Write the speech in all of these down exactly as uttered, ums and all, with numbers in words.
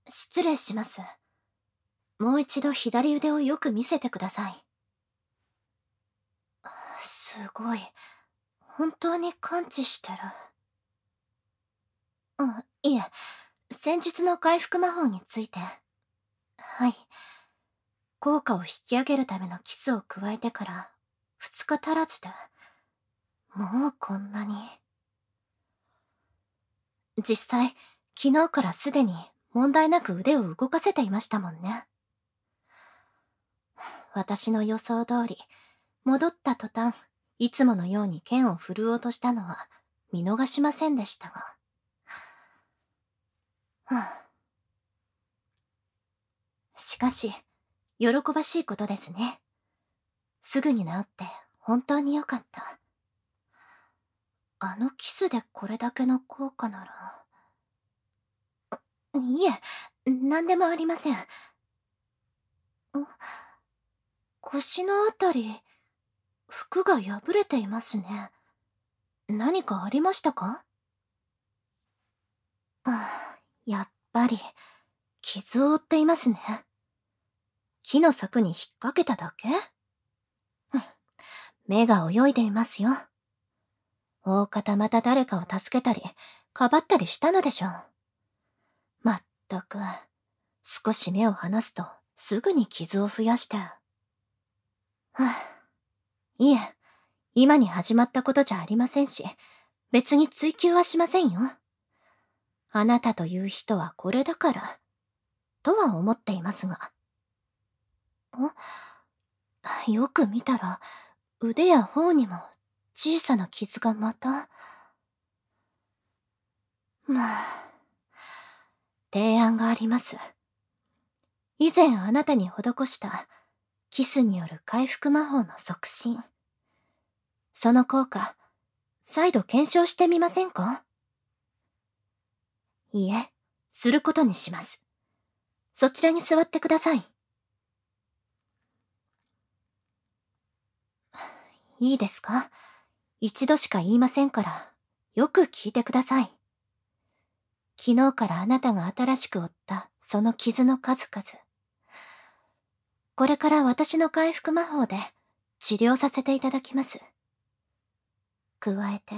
失礼します。もう一度左腕をよく見せてください。すごい。本当に感知してる。うん、いえ、先日の回復魔法について。はい。効果を引き上げるためのキスを加えてから二日足らずで、もうこんなに。実際、昨日からすでに問題なく腕を動かせていましたもんね。私の予想通り、戻った途端、いつものように剣を振るおうとしたのは見逃しませんでしたが。はあ、しかし、喜ばしいことですね。すぐに治って本当によかった。あのキスでこれだけの効果なら。いえ、何でもありません。腰のあたり、服が破れていますね。何かありましたか？ああ、やっぱり、傷を負っていますね。木の柵に引っ掛けただけ？うん、目が泳いでいますよ。大方また誰かを助けたり、かばったりしたのでしょう。まったく、少し目を離すと、すぐに傷を増やして。はあ、いえ、今に始まったことじゃありませんし、別に追求はしませんよ。あなたという人はこれだから、とは思っていますが。ん？よく見たら、腕や頬にも小さな傷がまた。まあ、提案があります。以前あなたに施したキスによる回復魔法の促進。その効果、再度検証してみませんか？いいえ、することにします。そちらに座ってください。いいですか？一度しか言いませんから、よく聞いてください。昨日からあなたが新しく負ったその傷の数々。これから私の回復魔法で治療させていただきます。加えて、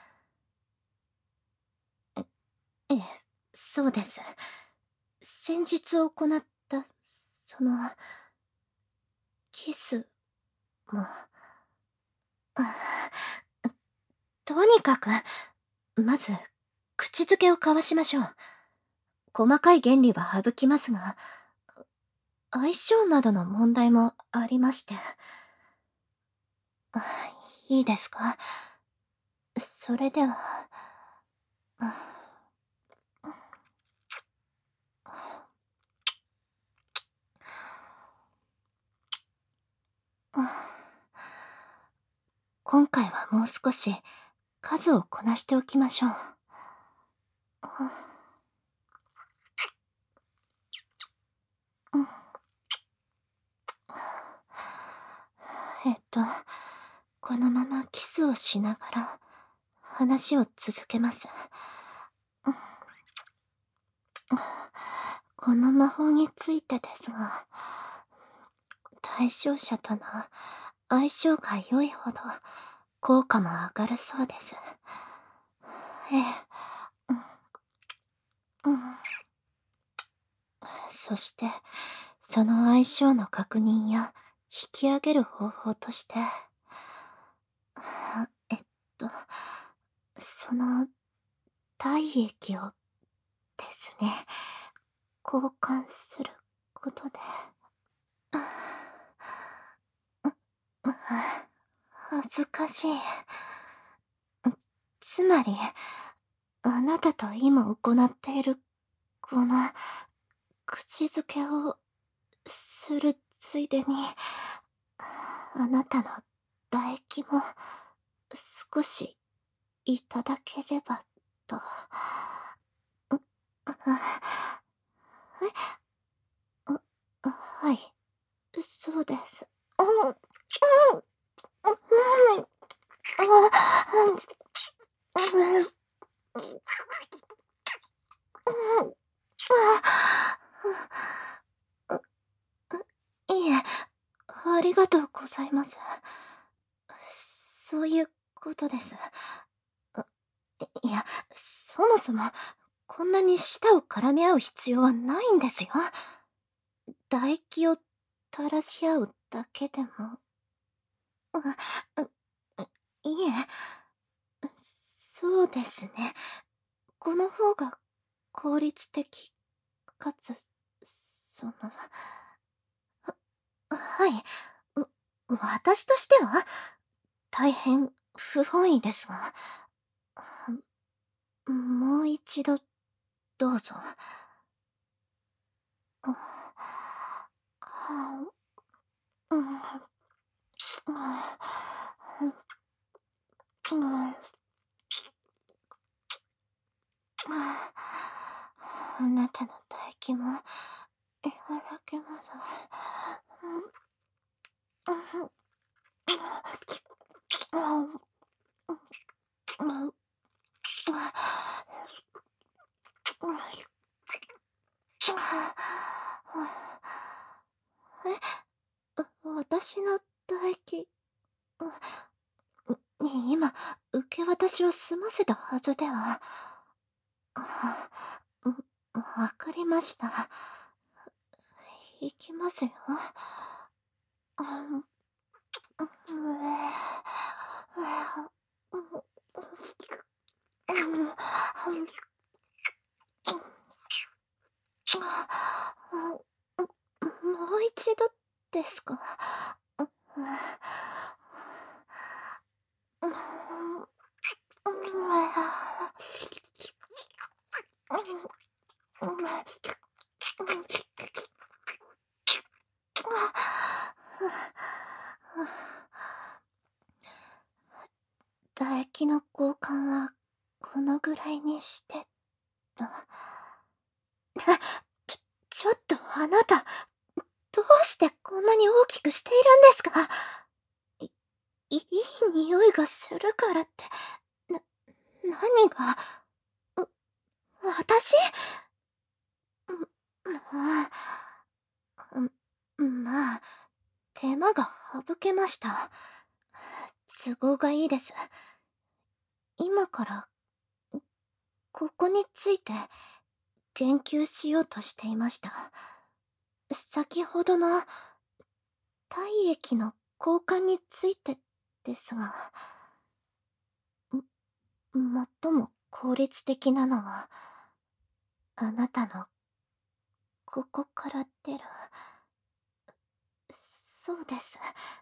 え、ええ、そうです。先日行った、その、キスも、あ、とにかく、まず、口づけを交わしましょう。細かい原理は省きますが、相性などの問題もありまして。いいですか？それでは、今回はもう少し数をこなしておきましょう。えっと、このままキスをしながら話を続けます。この魔法についてですが、対象者との相性が良いほど効果も上がるそうです。ええ。うんうん、そして、その相性の確認や引き上げる方法として、えっと、その体液をですね、交換することで、恥ずかしい。つまり、あなたと今行っている、この、口づけを、するついでに、あなたの唾液も、少し、いただければ、と。え、はい、そうです。うん、うん、うん、うん、うん、 がとうございます。そういうことです。あいや、そもそも、こんなに舌を絡み合う必要はないんですよ。唾液を垂らし合うだけでも。あ、あ、いえ、そうですね。この方が効率的かつ、その、は、はい。う、私としては、大変不本意ですが、もう一度、どうぞ。うん、うん、あなたの唾液も柔らけます。え、私の唾液、今、受け渡しを済ませたはずでは。わかりました。いきますよ。もう一度ですか？唾液の交換はこのぐらいにしてと。ちょ、ちょっとあなた、どうしてこんなに大きくしているんですか？い、いい匂いがするからって、な、何が、う、私？まあ、まあ、手間が省けました。都合がいいです。今から、ここについて、研究しようとしていました。先ほどの、体液の交換についてですが、最も効率的なのは、あなたの、ここから出る、そうです。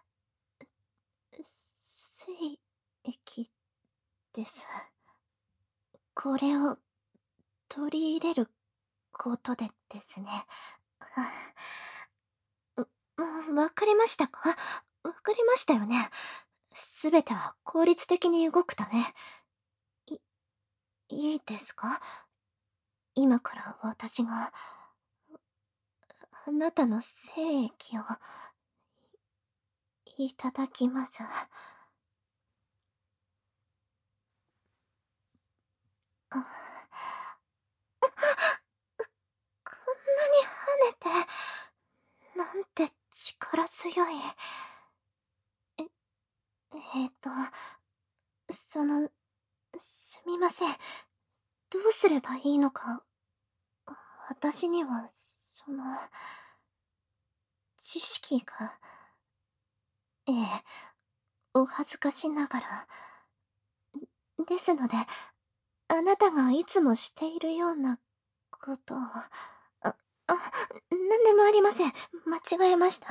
精液です。これを取り入れることでですね。う、わかりましたか？わかりましたよね。すべては効率的に動くため。い、いいですか？今から私が、あなたの精液を、いただきます。こんなに跳ねて、なんて力強い。え、えーと、その、すみません。どうすればいいのか、私には、その、知識が、ええ、お恥ずかしながら。ですので、あなたがいつもしているようなことを、あ、あ、なんでもありません。間違えました。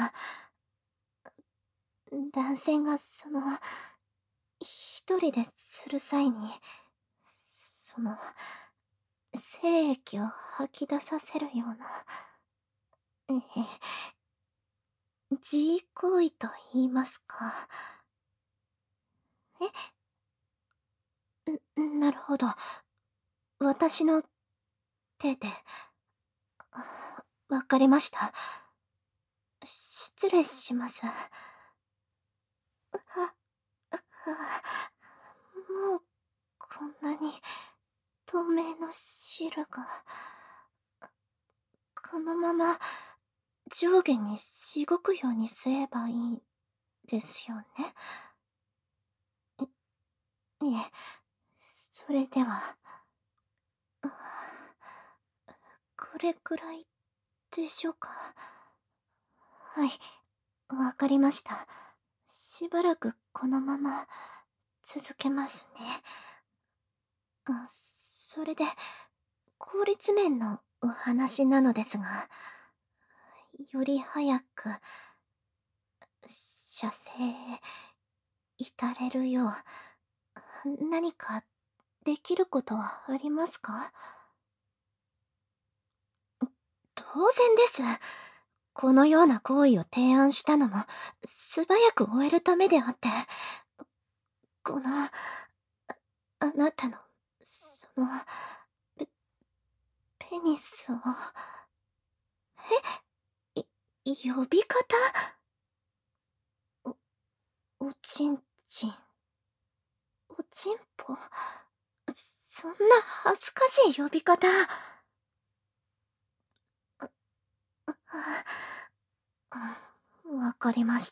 男性が、その、一人でする際に、その、精液を吐き出させるような、ええ、自慰行為と言いますか。え？ん、なるほど。私の手で。わかりました。失礼します。もう、こんなに、透明の汁が、このまま、上下にしごくようにすればいいですよね。いえ、それでは、これくらいでしょうか。はい、わかりました。しばらくこのまま続けますね。あ、それで、効率面のお話なのですが、より早く、射精、至れるよう、何かできることはありますか？当然です。このような行為を提案したのも、素早く終えるためであって、この、あ、あなたの、その、ペ、ペニスを、えい、呼び方？お、おちんちん、おちんぽ、そんな恥ずかしい呼び方。わかりました。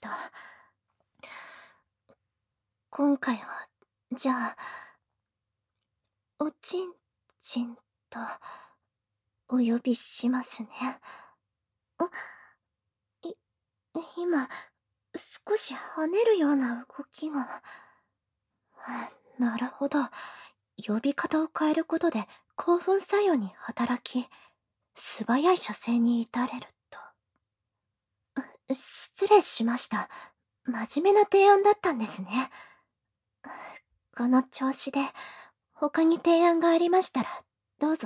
今回は、じゃあ、おちんちんと、お呼びしますね。あ、い、今、少し跳ねるような動きが。なるほど。呼び方を変えることで興奮作用に働き、素早い射精に至れると。失礼しました。真面目な提案だったんですね。この調子で、他に提案がありましたら、どうぞ。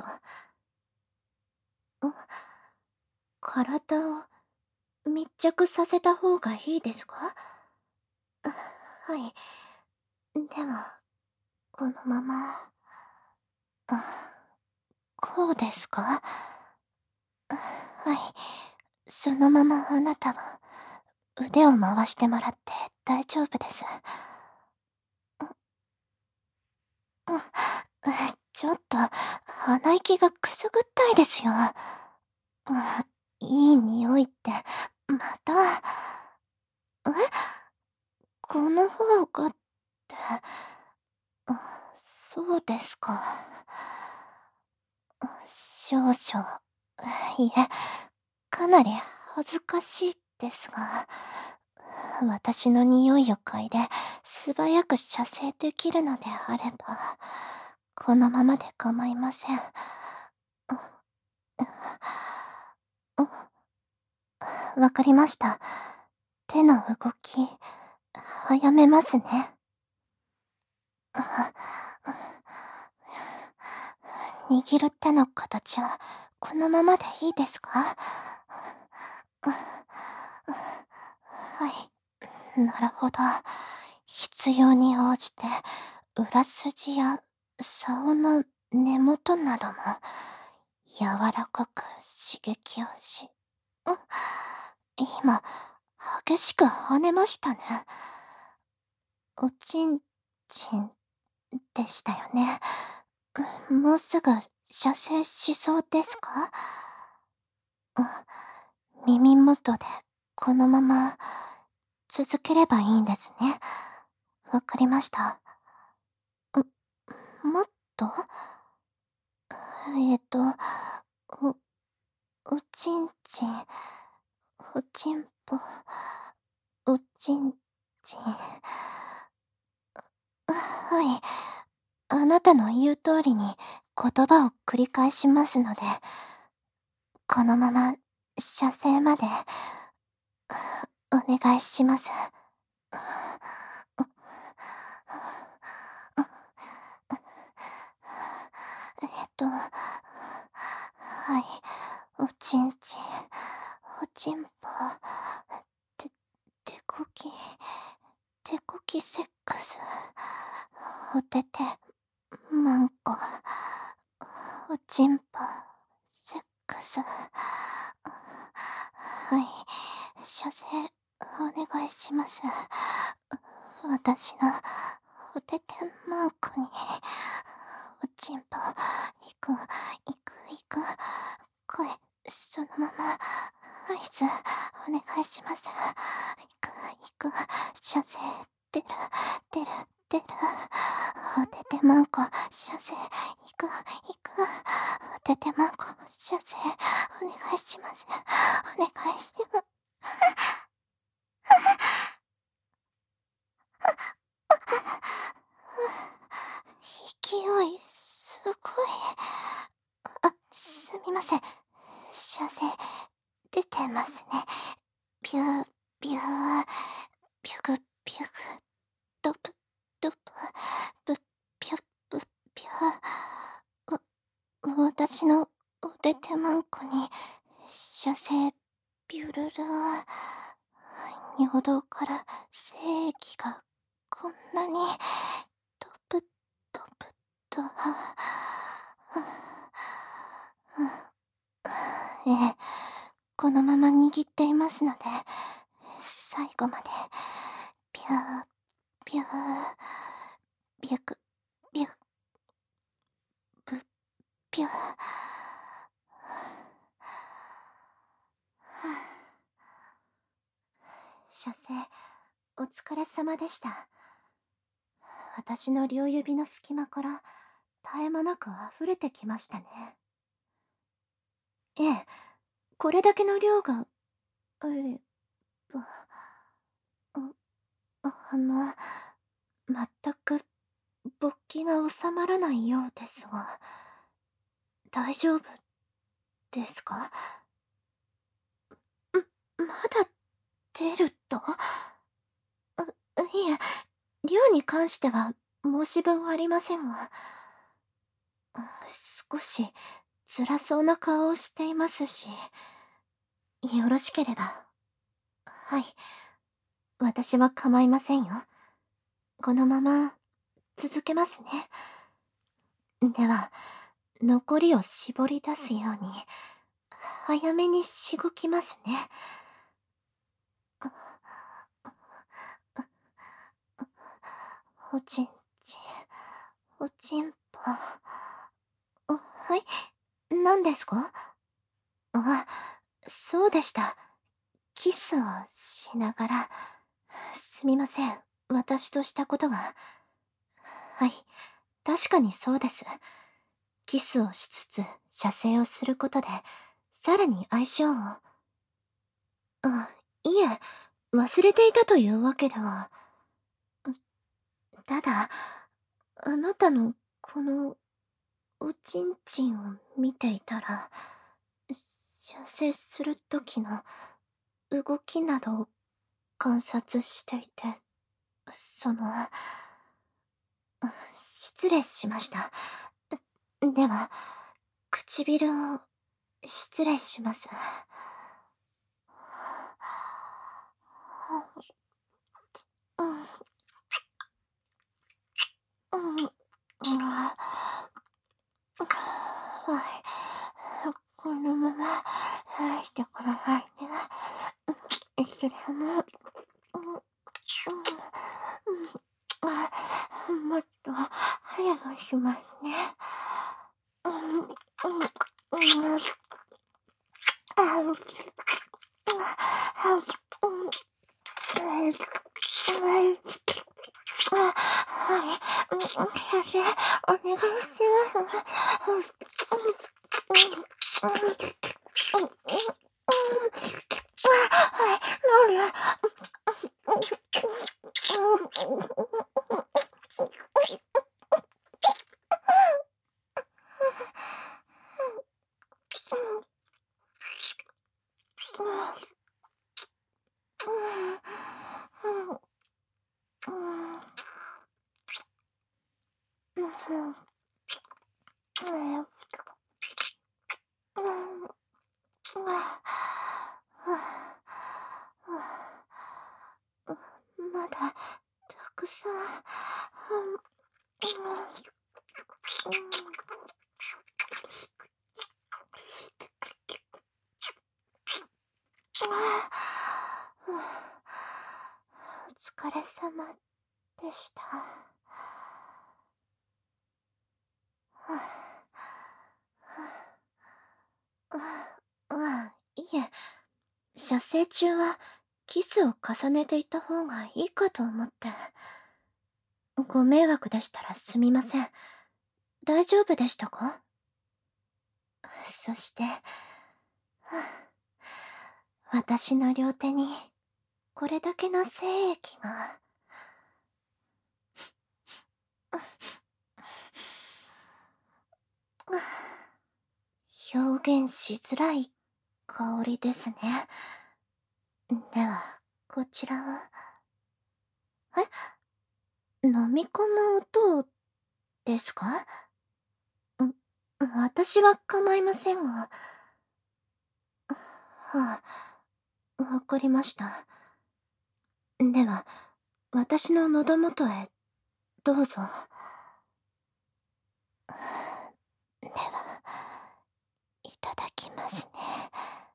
体を密着させた方がいいですか？はい。では、このまま。あ、こうですか？はい。そのままあなたは腕を回してもらって大丈夫です。うん、ちょっと鼻息がくすぐったいですよ。うん、いい匂いって、また。え、この方がって、そうですか。少々、いえ、かなり恥ずかしいですが、私の匂いを嗅いで素早く射精できるのであれば、このままで構いません。わかりました。手の動き、早めますね。握る手の形はこのままでいいですか？はい。なるほど。必要に応じて、裏筋や竿の根元なども、柔らかく刺激をし、あ、今、激しく跳ねましたね。おちんちんでしたよね。もうすぐ射精しそうですか？耳元でこのまま続ければいいんですね。わかりました。もっとえっと、お、おちんちん、おちんぽ、おちんちん。はい。あなたの言う通りに言葉を繰り返しますので、このまま射精までお願いします。えっと、はい。おちんちん、おちんぽ、て、手こき、手こきセックス、おてて、マンコ、おちんぽ、セックス。はい。射精、お願いします。私の、おててマンコに、おちんぽ、いく、いく、いく。声、そのまま、合図、お願いします。いく、 く、射精、出る、出る、出る。出てまんこ、射精、行く、行く。出てまんこ、射精、お願いします。お願いします。勢い、すごい。あ、すみません。射精、出てますね。ビュー、ビュー、ビュグ、ビュグ、ドブ、ドブ、ブ、ビュ、ブ、ビュー。わ、私の腕手まんこに、射精、ビュルルー。尿道から精液がこんなに、ドブ、ドブと、ええ、このまま握っていますので、最後まで、ビュー、ビュー、ビュク、ビュ、ブ、ビュー。射精、お疲れ様でした。私の両指の隙間から絶え間なく溢れてきましたね。ええ、これだけの量が、あれば、あ、あの、全く勃起が収まらないようですが、大丈夫ですか？ん、まだ出ると？いえ、量に関しては申し分ありませんが、少し辛そうな顔をしていますし、よろしければ。はい。私は構いませんよ。このまま続けますね。では、残りを絞り出すように、早めにしごきますね。おちんちん、おちんぽ。はい、何ですか？あ、そうでした。キスをしながら。すみません。私としたことが。はい。確かにそうです。キスをしつつ、射精をすることで、さらに相性を。あ、いえ、忘れていたというわけでは。ただ、あなたの、この、おちんちんを見ていたら、射精するときの動きなどを観察していて、その、失礼しました。では、唇を失礼します。うん、うん、はい。このまま、愛してくださいね。失礼な。もっと早くしますね。はい、先生、お願いします。はい、ロール。まだたくさん。お疲れ様でした。ああ、いえ、射精中はキスを重ねていた方がいいかと思って。ご迷惑でしたらすみません。大丈夫でしたか？そして、はあ、私の両手にこれだけの精液が。表現しづらい香りですね。では、こちらは。え？飲み込む音ですか？ん、私は構いませんが。はあ、わかりました。では、私の喉元へ、どうぞ。では、いただきますね。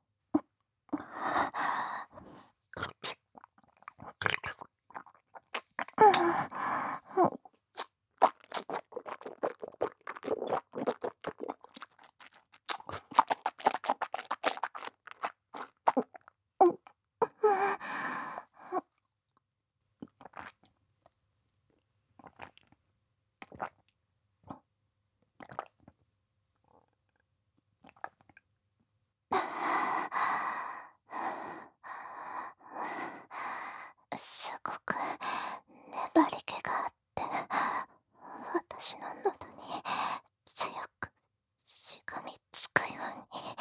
すごく粘り気があって、私の喉に強くしがみつくように。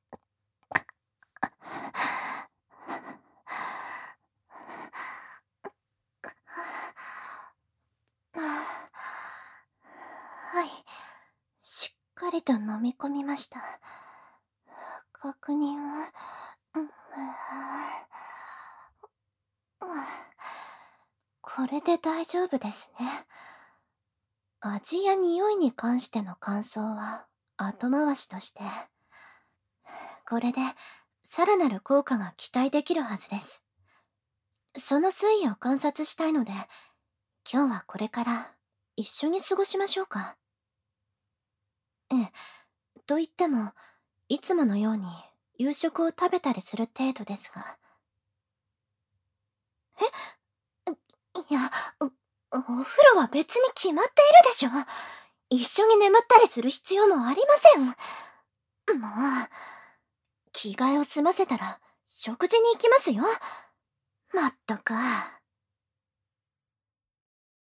はい、しっかりと飲み込みました。確認は、これで大丈夫ですね。味や匂いに関しての感想は後回しとして、これでさらなる効果が期待できるはずです。その推移を観察したいので、今日はこれから一緒に過ごしましょうか。ええ、と言っても、いつものように夕食を食べたりする程度ですが。え？いや、お、お風呂は別に決まっているでしょ。一緒に眠ったりする必要もありません。もう、着替えを済ませたら食事に行きますよ。まったく。